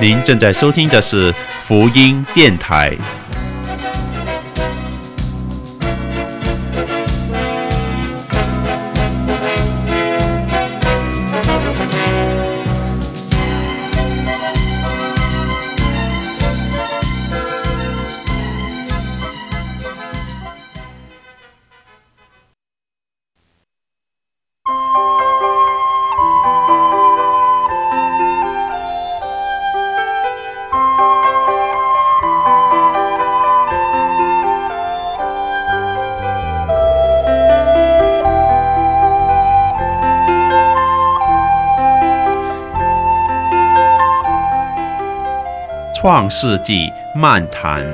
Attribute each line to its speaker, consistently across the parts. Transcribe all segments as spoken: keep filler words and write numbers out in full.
Speaker 1: 您正在收听的是福音电台。创世纪漫谈。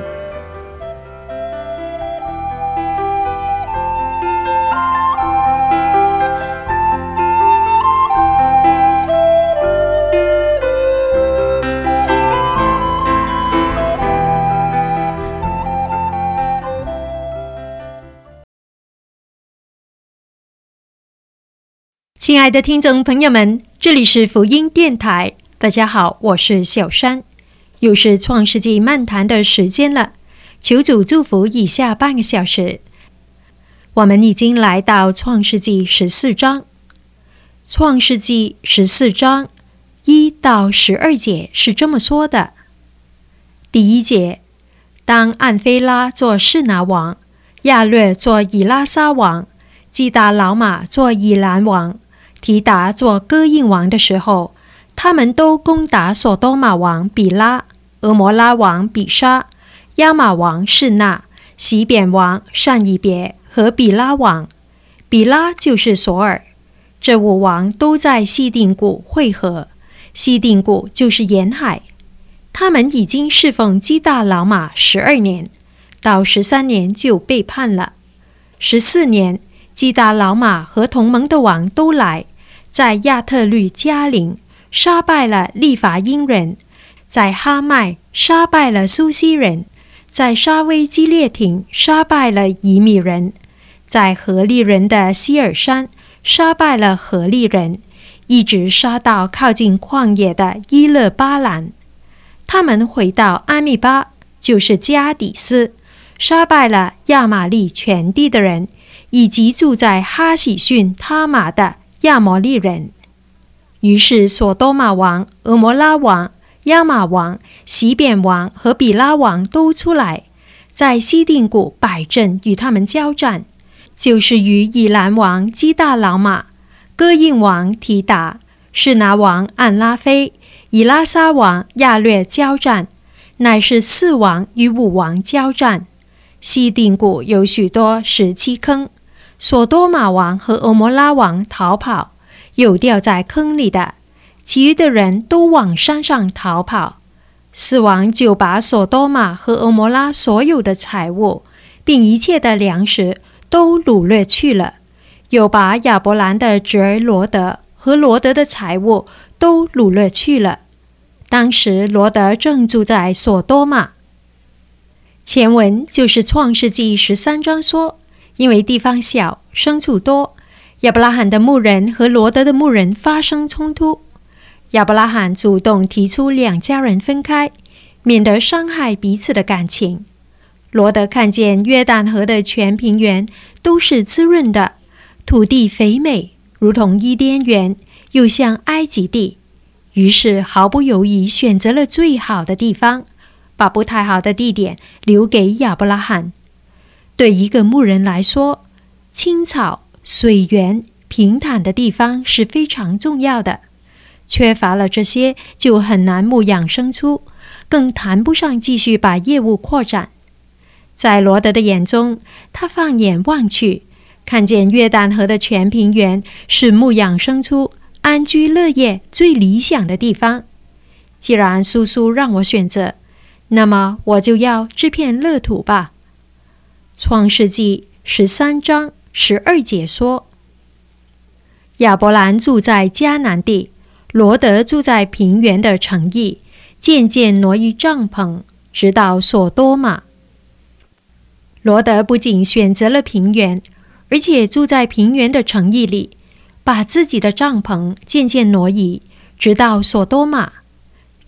Speaker 2: 亲爱的听众朋友们，这里是福音电台，大家好，我是小山。又是创世纪漫谈的时间了，求主祝福以下半个小时。我们已经来到创世纪十四章。创世纪十四章一到十二节是这么说的：第一节，当暗菲拉做示拿王，亚略做以拉撒王，基达老马做以兰王，提达做哥印王的时候，他们都攻打所多玛王比拉、俄摩拉王比沙、亚玛王示那、西扁王善以别和比拉王。比拉就是索尔。这五王都在西定谷会合，西定谷就是沿海。他们已经侍奉基大老马十二年，到十三年就背叛了。十四年，基大老马和同盟的王都来，在亚特律加林杀败了利法因人，在哈麦杀败了苏西人，在沙威基列亭杀败了以米人，在何利人的希尔山杀败了何利人，一直杀到靠近旷野的伊勒巴兰。他们回到阿密巴，就是加底斯，杀败了亚玛利全地的人，以及住在哈喜逊他玛的亚摩利人。于是所多玛王、俄摩拉王、亚玛王、西扁王和比拉王都出来，在西定谷摆阵与他们交战，就是与以兰王基大老马、哥印王提达、示拿王暗拉菲、以拉撒王亚略交战，乃是四王与五王交战。西定谷有许多石漆坑，所多玛王和俄摩拉王逃跑，有掉在坑里的，其余的人都往山上逃跑。四王就把所多玛和俄摩拉所有的财物，并一切的粮食都掳掠去了，又把亚伯兰的侄儿罗德和罗德的财物都掳掠去了。当时罗德正住在所多玛。前文就是创世纪十三章说，因为地方小，牲畜多，亚伯拉罕的牧人和罗德的牧人发生冲突。亚伯拉罕主动提出两家人分开，免得伤害彼此的感情。罗德看见约旦河的全平原都是滋润的，土地肥美，如同伊甸园，又像埃及地，于是毫不犹豫选择了最好的地方，把不太好的地点留给亚伯拉罕。对一个牧人来说，青草、水源、平坦的地方是非常重要的，缺乏了这些就很难牧养牲畜，更谈不上继续把业务扩展。在罗德的眼中，他放眼望去，看见约旦河的全平原是牧养牲畜、安居乐业最理想的地方。既然叔叔让我选择，那么我就要这片乐土吧。创世纪十三章十二节说，亚伯兰住在迦南地，罗德住在平原的城邑，渐渐挪移帐篷，直到所多玛。罗德不仅选择了平原，而且住在平原的城邑里，把自己的帐篷渐渐挪移，直到所多玛。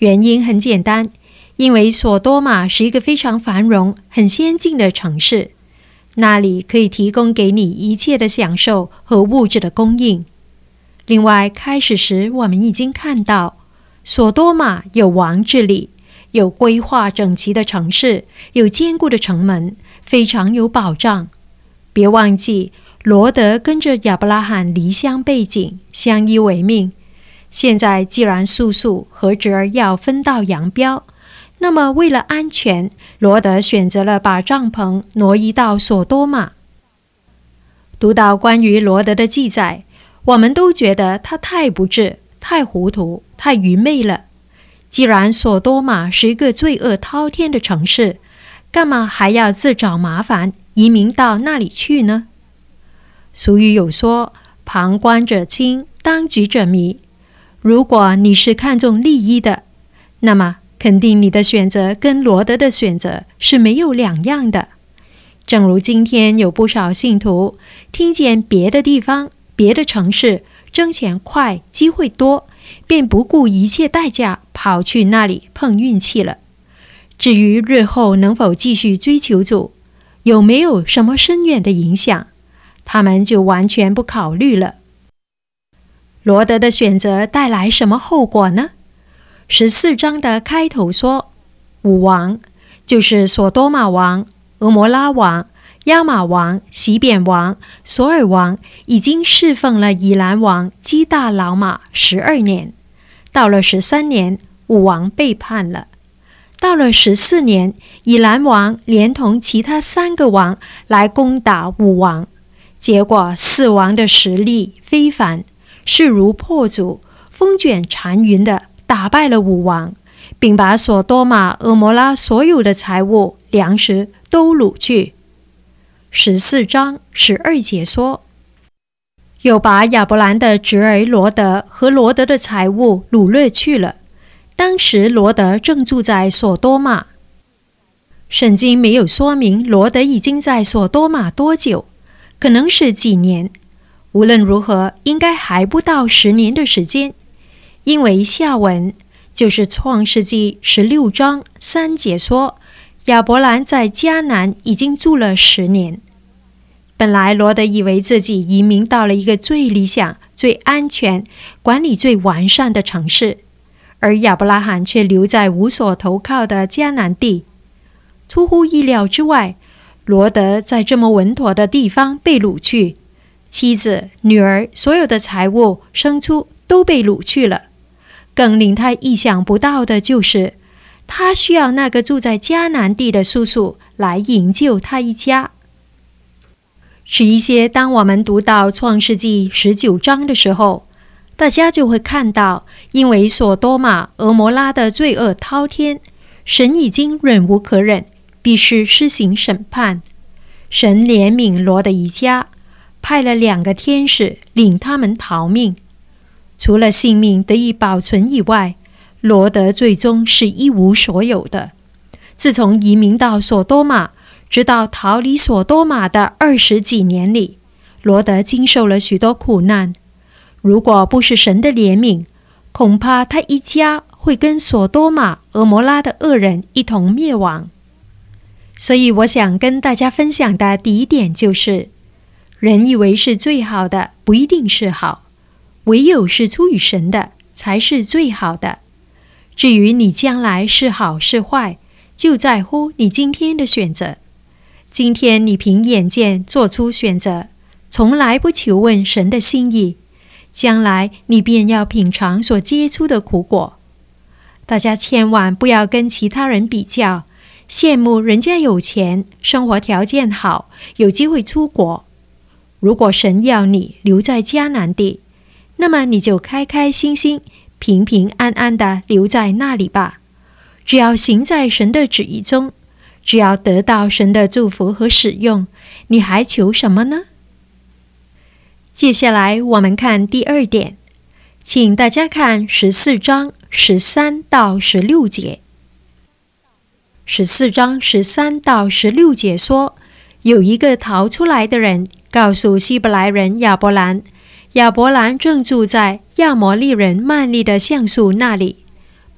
Speaker 2: 原因很简单，因为索多玛是一个非常繁荣、很先进的城市，那里可以提供给你一切的享受和物质的供应。另外，开始时我们已经看到，索多玛有王治理，有规划整齐的城市，有坚固的城门，非常有保障。别忘记，罗德跟着亚伯拉罕离乡背井，相依为命。现在既然叔叔和侄儿要分道扬镳，那么为了安全，罗德选择了把帐篷挪移到索多玛。读到关于罗德的记载，我们都觉得他太不智、太糊涂、太愚昧了。既然索多玛是一个罪恶滔天的城市，干嘛还要自找麻烦，移民到那里去呢？俗语有说，旁观者清，当局者迷。如果你是看重利益的，那么肯定你的选择跟罗德的选择是没有两样的。正如今天有不少信徒听见别的地方、别的城市挣钱快、机会多，便不顾一切代价跑去那里碰运气了。至于日后能否继续追求主，有没有什么深远的影响，他们就完全不考虑了。罗德的选择带来什么后果呢？十四章的开头说，五王，就是索多玛王、俄摩拉王、亚玛王、西扁王、索尔王，已经侍奉了以兰王基大老马十二年。到了十三年，五王背叛了。到了十四年，以兰王连同其他三个王来攻打五王，结果四王的实力非凡，势如破竹，风卷残云的打败了五王，并把索多玛、俄摩拉所有的财物、粮食都掳去。十四章十二节说，又把亚伯兰的侄儿罗德和罗德的财物掳掠去了。当时罗德正住在索多玛。圣经没有说明罗德已经在索多玛多久，可能是几年。无论如何，应该还不到十年的时间，因为下文就是创世纪十六章三节说，亚伯兰在迦南已经住了十年。本来罗德以为自己移民到了一个最理想、最安全、管理最完善的城市，而亚伯拉罕却留在无所投靠的迦南地。出乎意料之外，罗德在这么稳妥的地方被掳去，妻子、女儿、所有的财物、牲畜都被掳去了。更令他意想不到的就是，他需要那个住在迦南地的叔叔来营救他一家。是一些当我们读到创世纪十九章的时候，大家就会看到，因为索多玛、俄摩拉的罪恶滔天，神已经忍无可忍，必须施行审判。神怜悯罗的一家，派了两个天使领他们逃命。除了性命得以保存以外，罗德最终是一无所有的。自从移民到索多玛，直到逃离索多玛的二十几年里，罗德经受了许多苦难。如果不是神的怜悯，恐怕他一家会跟索多玛、俄摩拉的恶人一同灭亡。所以我想跟大家分享的第一点就是，人以为是最好的，不一定是好，唯有是出于神的，才是最好的。至于你将来是好是坏，就在乎你今天的选择。今天你凭眼见做出选择，从来不求问神的心意，将来你便要品尝所结出的苦果。大家千万不要跟其他人比较，羡慕人家有钱，生活条件好，有机会出国。如果神要你留在迦南地，那么你就开开心心、平平安安地留在那里吧。只要行在神的旨意中，只要得到神的祝福和使用，你还求什么呢？接下来我们看第二点，请大家看十四章十三到十六节。十四章十三到十六节说，有一个逃出来的人告诉希伯来人亚伯兰，亚伯兰正住在亚摩利人曼利的橡树那里。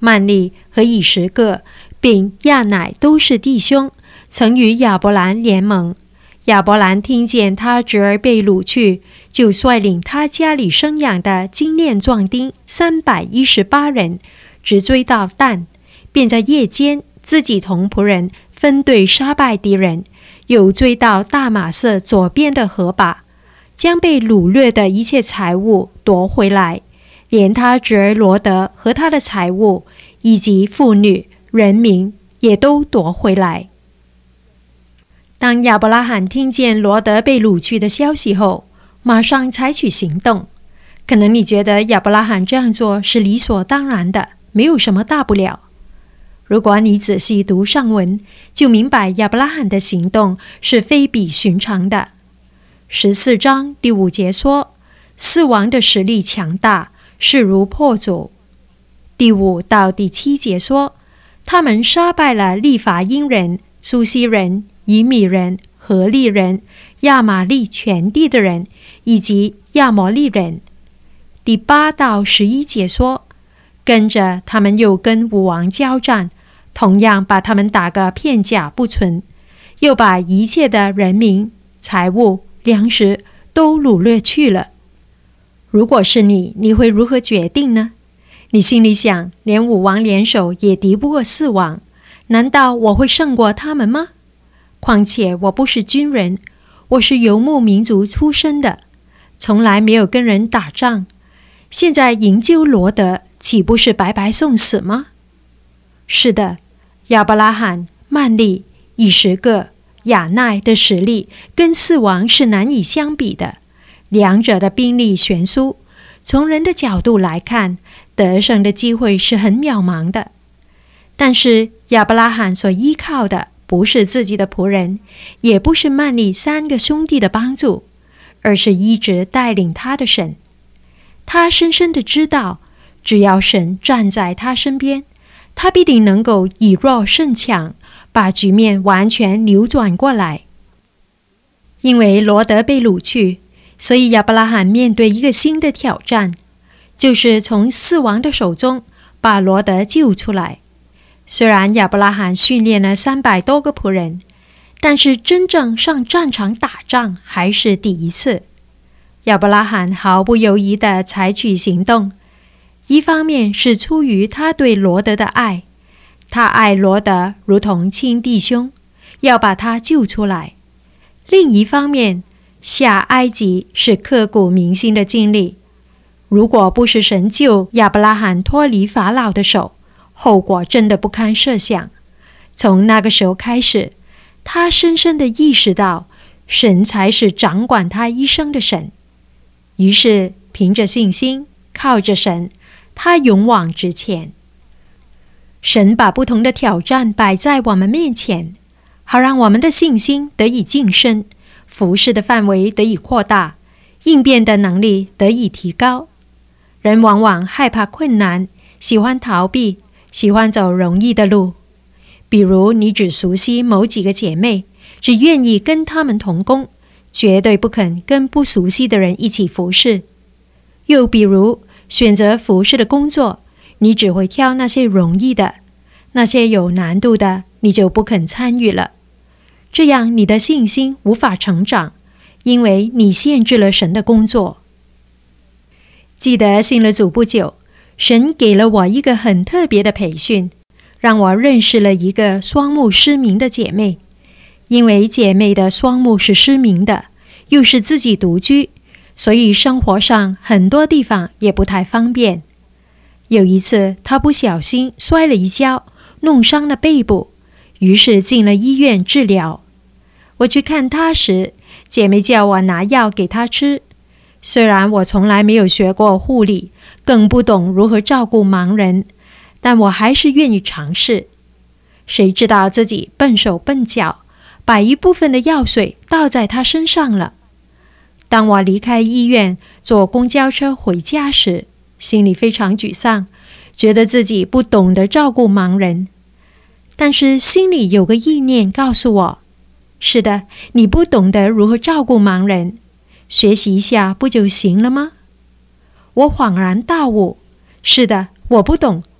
Speaker 2: 曼利和以实各并亚乃都是弟兄，曾与亚伯兰联盟。亚伯兰听见他侄儿被掳去，就率领他家里生养的精练壮丁三百一十八人，直追到但，便在夜间自己同仆人分队杀败敌人，又追到大马色左边的河坝，将被掳掠的一切财物夺回来，连他侄儿罗德和他的财物，以及妇女人民也都夺回来。当亚伯拉罕听见罗德被掳去的消息后，马上采取行动。可能你觉得亚伯拉罕这样做是理所当然的，没有什么大不了。如果你仔细读上文，就明白亚伯拉罕的行动是非比寻常的。十四章第五节说，四王的实力强大，势如破竹。第五到第七节说，他们杀败了利法因人、苏西人、以米人、何利人、亚玛利全地的人，以及亚摩利人。第八到十一节说，跟着他们又跟武王交战，同样把他们打个片甲不存，又把一切的人民、财物、粮食都掳掠去了。如果是你，你会如何决定呢？你心里想，连武王联手也敌不过四王，难道我会胜过他们吗？况且我不是军人，我是游牧民族出身的，从来没有跟人打仗，现在营救罗德，岂不是白白送死吗？是的，亚伯拉罕、曼利、以实各、亚奈的实力跟四王是难以相比的，两者的兵力悬殊，从人的角度来看，得胜的机会是很渺茫的。但是亚伯拉罕所依靠的不是自己的仆人，也不是曼利三个兄弟的帮助，而是一直带领他的神。他深深地知道，只要神站在他身边，他必定能够以弱胜强，把局面完全扭转过来。因为罗德被掳去，所以亚伯拉罕面对一个新的挑战，就是从四王的手中把罗德救出来。虽然亚伯拉罕训练了三百多个仆人，但是真正上战场打仗还是第一次。亚伯拉罕毫不犹豫地采取行动，一方面是出于他对罗德的爱，他爱罗德如同亲弟兄，要把他救出来；另一方面，下埃及是刻骨铭心的经历，如果不是神救亚伯拉罕脱离法老的手，后果真的不堪设想。从那个时候开始，他深深地意识到，神才是掌管他一生的神。于是凭着信心，靠着神，他勇往直前。神把不同的挑战摆在我们面前，好让我们的信心得以晋升，服事的范围得以扩大，应变的能力得以提高。人往往害怕困难，喜欢逃避，喜欢走容易的路。比如你只熟悉某几个姐妹，只愿意跟她们同工，绝对不肯跟不熟悉的人一起服事。又比如选择服事的工作，你只会挑那些容易的，那些有难度的你就不肯参与了。这样你的信心无法成长，因为你限制了神的工作。记得信了主不久，神给了我一个很特别的培训，让我认识了一个双目失明的姐妹。因为姐妹的双目是失明的，又是自己独居，所以生活上很多地方也不太方便。有一次她不小心摔了一跤，弄伤了背部，于是进了医院治疗。我去看她时，姐妹叫我拿药给她吃。虽然我从来没有学过护理，更不懂如何照顾盲人，但我还是愿意尝试。谁知道自己笨手笨脚，把一部分的药水倒在她身上了。当我离开医院，坐公交车回家时，心里非常沮丧，觉得自己不懂得照顾盲人。但是心里有个意念告诉我，是的，你不懂得如何照顾盲人，学习一下不就行了吗？我恍然大悟，是的，我不懂，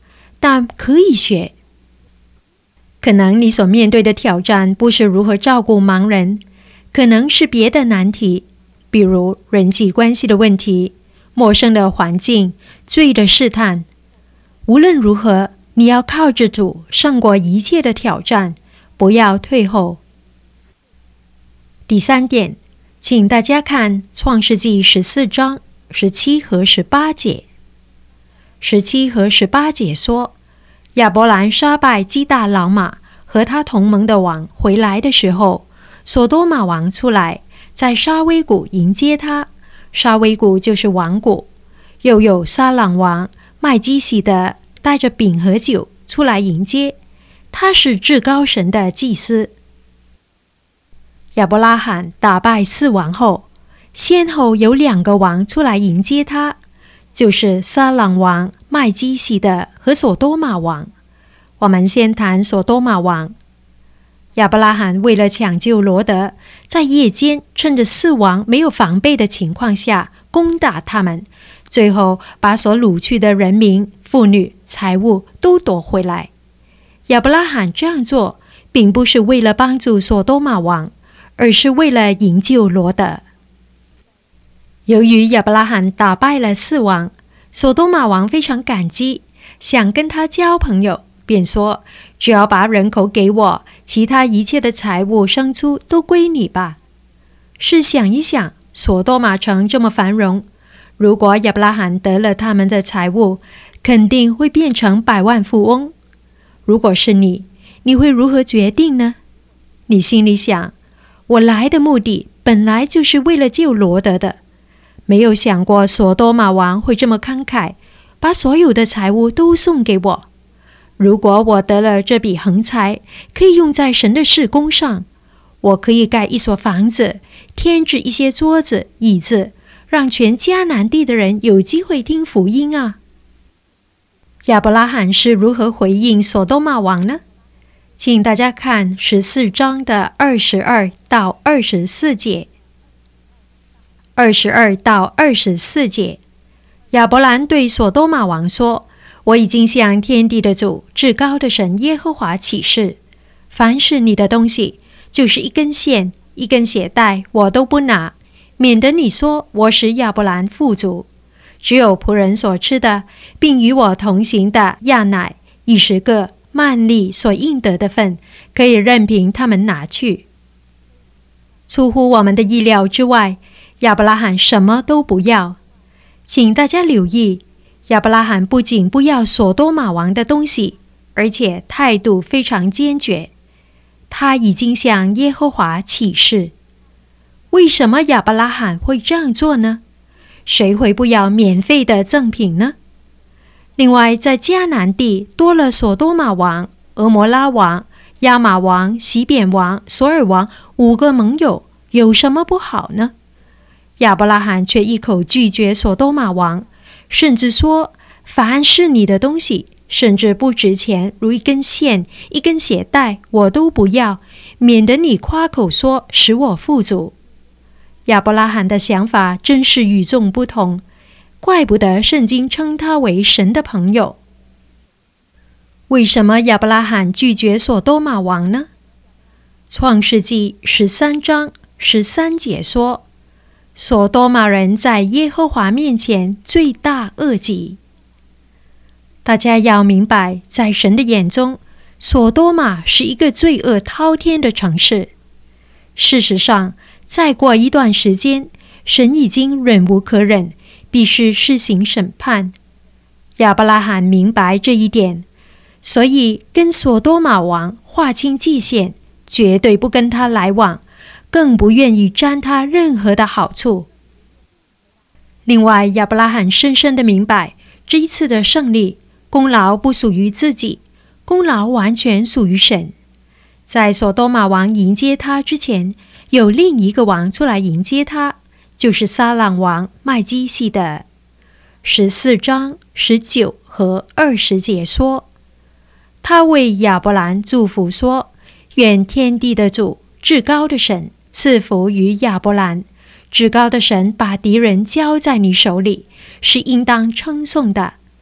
Speaker 2: 但可以学。可能你所面对的挑战不是如何照顾盲人，可能是别的难题，比如人际关系的问题、陌生的环境、罪的试探。无论如何，你要靠着主胜过一切的挑战，不要退后。第三点，请大家看创世纪十四章十七和十八节。十七和十八节说，亚伯兰杀败基大老马和他同盟的王回来的时候，所多玛王出来，在沙威谷迎接他。沙威谷就是王谷。又有撒朗王麦基洗德带着饼和酒出来迎接，他是至高神的祭司。亚伯拉罕打败四王后，先后有两个王出来迎接他，就是撒朗王麦基洗德和所多玛王。我们先谈所多玛王。亚伯拉罕为了抢救罗德，在夜间趁着四王没有防备的情况下攻打他们，最后把所掳去的人民、妇女、财物都夺回来。亚伯拉罕这样做并不是为了帮助所多玛王，而是为了营救罗德。由于亚伯拉罕打败了四王，所多玛王非常感激，想跟他交朋友，便说，只要把人口给我，其他一切的财物牲畜都归你吧。试想一想，所多玛城这么繁荣，如果亚伯拉罕得了他们的财物，肯定会变成百万富翁。如果是你，你会如何决定呢？你心里想，我来的目的本来就是为了救罗德的，没有想过所多玛王会这么慷慨，把所有的财物都送给我。如果我得了这笔横财，可以用在神的事工上，我可以盖一所房子，添置一些桌子、椅子，让全迦南地的人有机会听福音啊。亚伯拉罕是如何回应所多玛王呢？请大家看十四章的二十二到二十四节。二十二到二十四节，亚伯兰对所多玛王说，我已经向天地的主、至高的神耶和华起誓，凡是你的东西，就是一根线、一根鞋带，我都不拿，免得你说我使亚伯兰富足。只有仆人所吃的，并与我同行的亚乃一十个幔利所应得的份，可以任凭他们拿去。出乎我们的意料之外，亚伯拉罕什么都不要。请大家留意，亚伯拉罕不仅不要所多玛王的东西，而且态度非常坚决。他已经向耶和华起誓。为什么亚伯拉罕会这样做呢？谁会不要免费的赠品呢？另外，在迦南地多了所多玛王、俄摩拉王、亚玛王、西扁王、索尔王五个盟友，有什么不好呢？亚伯拉罕却一口拒绝所多玛王，甚至说，凡是你的东西，甚至不值钱，如一根线、一根鞋带，我都不要，免得你夸口说使我富足。亚伯拉罕的想法真是与众不同，怪不得圣经称他为神的朋友。为什么亚伯拉罕拒绝所多玛王呢？创世纪十三章十三节说，所多玛人在耶和华面前罪大恶极。大家要明白，在神的眼中，所多玛是一个罪恶滔天的城市。事实上，再过一段时间，神已经忍无可忍，必须施行审判。亚伯拉罕明白这一点，所以跟所多玛王划清界限，绝对不跟他来往，更不愿意沾他任何的好处。另外，亚伯拉罕深深地明白，这一次的胜利，功劳不属于自己，功劳完全属于神。在所多玛王迎接他之前，有另一个王出来迎接他，就是撒朗王麦基洗德。十四章十九和二十节说，他为亚伯兰祝福说，愿天地的主、至高的神赐福于亚伯兰。至高的神把敌人交在你手里，是应当称颂的。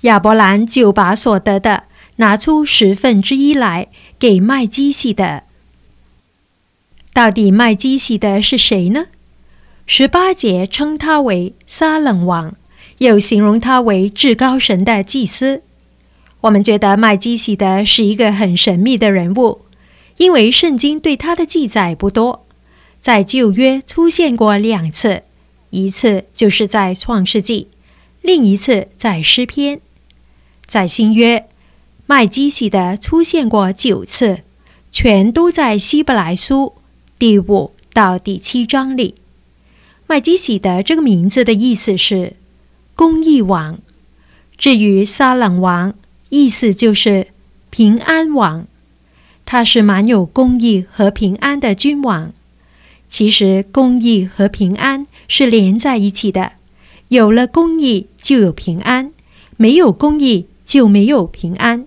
Speaker 2: 亚伯兰就把所得的拿出十分之一来给麦基洗德。到底麦基洗德是谁呢？十八节称他为撒冷王，又形容他为至高神的祭司。我们觉得麦基洗德是一个很神秘的人物，因为圣经对他的记载不多，在旧约出现过两次，一次就是在创世纪，另一次在诗篇。在新约，麦基洗德出现过九次，全都在希伯来书第五到第七章里。麦基洗德这个名字的意思是公义王，至于撒冷王，意思就是平安王，他是满有公义和平安的君王。其实公义和平安是连在一起的，有了公义就有平安，没有公义就没有平安。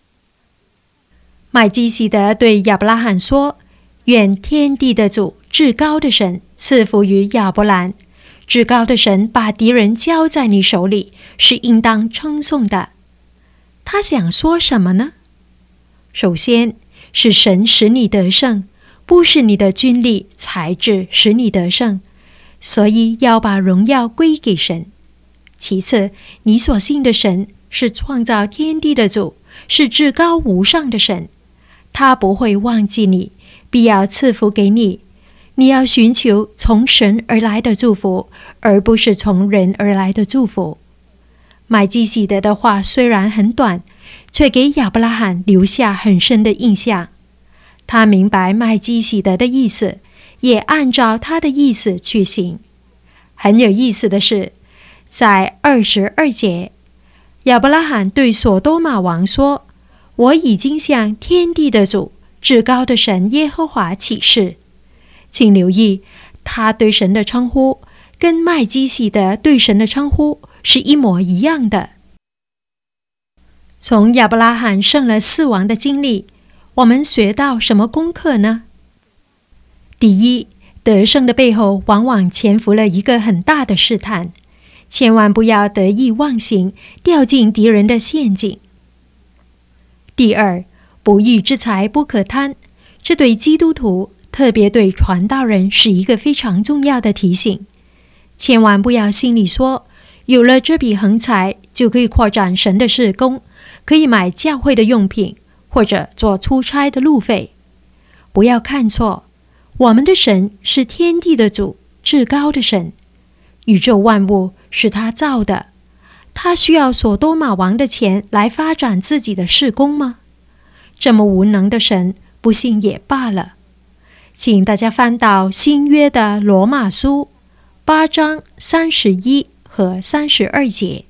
Speaker 2: 麦基洗德对亚伯拉罕说，愿天地的主至高的神赐福于亚伯兰，至高的神把敌人交在你手里，是应当称颂的。他想说什么呢？首先是神使你得胜，不是你的军力才智使你得胜，所以要把荣耀归给神。其次，你所信的神是创造天地的主，是至高无上的神，他不会忘记你，必要赐福给你。你要寻求从神而来的祝福，而不是从人而来的祝福。麦基洗德的话虽然很短，却给亚伯拉罕留下很深的印象。他明白麦基洗德的意思，也按照他的意思去行。很有意思的是，在二十二节，亚伯拉罕对所多玛王说，我已经向天地的主至高的神耶和华起誓。请留意，他对神的称呼跟麦基洗德对神的称呼是一模一样的。从亚伯拉罕胜了四王的经历，我们学到什么功课呢？第一，得胜的背后往往潜伏了一个很大的试探，千万不要得意忘形，掉进敌人的陷阱。第二，不义之财不可贪，这对基督徒，特别对传道人是一个非常重要的提醒。千万不要心里说，有了这笔横财就可以扩展神的事工，可以买教会的用品，或者做出差的路费。不要看错，我们的神是天地的主，至高的神，宇宙万物是他造的，他需要所多玛王的钱来发展自己的事工吗？这么无能的神，不信也罢了。请大家翻到新约的罗马书八章三十一和三十二节。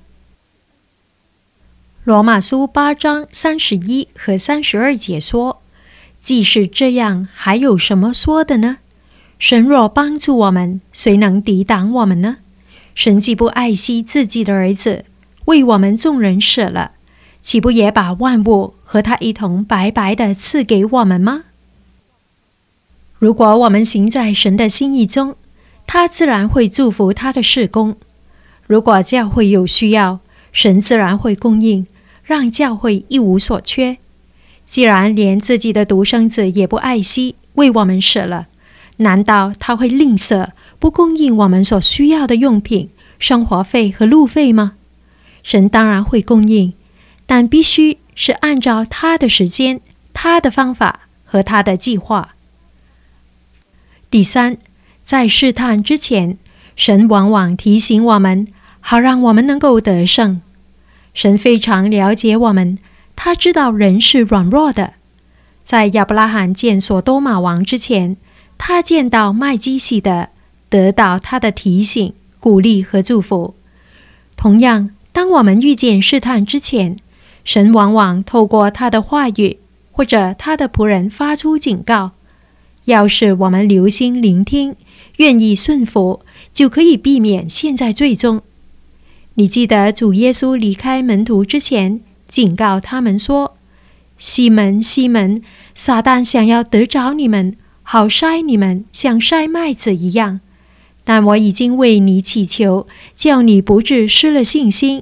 Speaker 2: 罗马书八章三十一和三十二节说，既是这样，还有什么说的呢？神若帮助我们，谁能抵挡我们呢？神既不爱惜自己的儿子，为我们众人舍了，岂不也把万物和他一同白白地赐给我们吗？如果我们行在神的心意中，他自然会祝福他的事工。如果教会有需要，神自然会供应，让教会一无所缺。既然连自己的独生子也不爱惜，为我们舍了，难道他会吝啬，不供应我们所需要的用品、生活费和路费吗？神当然会供应，但必须是按照他的时间、他的方法和他的计划。第三，在试探之前，神往往提醒我们，好让我们能够得胜。神非常了解我们，他知道人是软弱的。在亚伯拉罕见所多玛王之前，他见到麦基洗德，得到他的提醒、鼓励和祝福。同样，当我们遇见试探之前，神往往透过他的话语或者他的仆人发出警告。要是我们留心聆听，愿意顺服，就可以避免陷在罪中。你记得主耶稣离开门徒之前，警告他们说，西门，西门，撒旦想要得着你们，好筛你们，像筛麦子一样。但我已经为你祈求，叫你不致失了信心。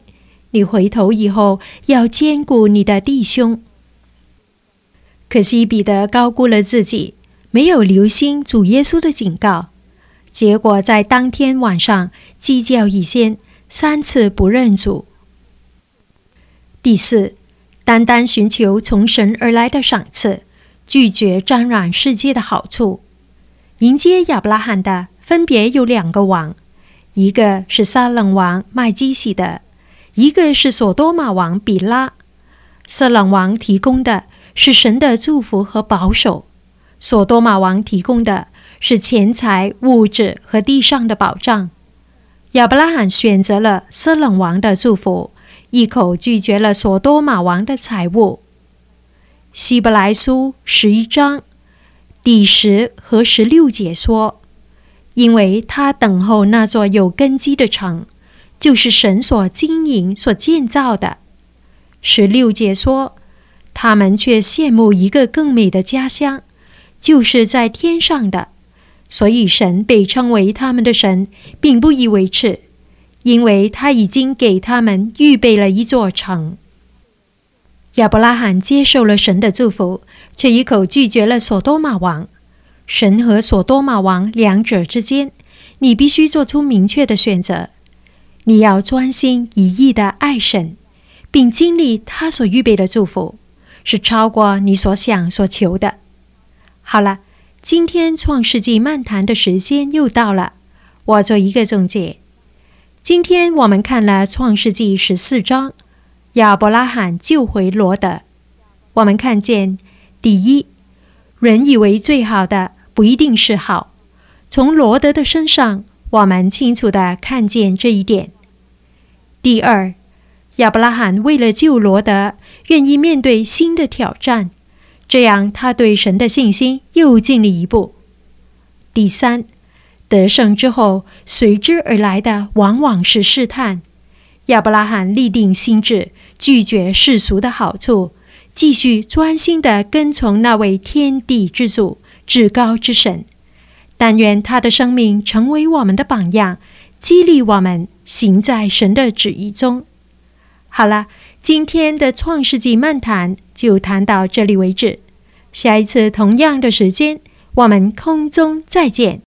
Speaker 2: 你回头以后要兼顾你的弟兄。可惜彼得高估了自己，没有留心主耶稣的警告，结果在当天晚上鸡叫以先，三次不认主。第四，单单寻求从神而来的赏赐，拒绝沾染世界的好处。迎接亚伯拉罕的分别有两个王，一个是撒冷王麦基洗德，一个是索多玛王比拉。撒冷王提供的是神的祝福和保守，索多玛王提供的是钱财、物质和地上的保障。亚伯拉罕选择了撒冷王的祝福，一口拒绝了索多玛王的财物。希伯来书十一章第十和十六节说，因为他等候那座有根基的城，就是神所经营所建造的。十六节说，他们却羡慕一个更美的家乡，就是在天上的，所以神被称为他们的神，并不以为耻，因为他已经给他们预备了一座城。亚伯拉罕接受了神的祝福，却一口拒绝了索多玛王。神和索多玛王两者之间，你必须做出明确的选择。你要专心一意地爱神，并经历他所预备的祝福，是超过你所想所求的。好了，今天创世纪漫谈的时间又到了，我做一个总结。今天我们看了创世纪十四章，亚伯拉罕救回罗得。我们看见，第一，人以为最好的不一定是好，从罗得的身上我们清楚地看见这一点。第二，亚伯拉罕为了救罗得，愿意面对新的挑战，这样他对神的信心又进了一步。第三，得胜之后随之而来的往往是试探。亚伯拉罕立定心志，拒绝世俗的好处，继续专心地跟从那位天地之主、至高之神。但愿他的生命成为我们的榜样，激励我们行在神的旨意中。好了，今天的创世纪漫谈就谈到这里为止。下一次同样的时间，我们空中再见。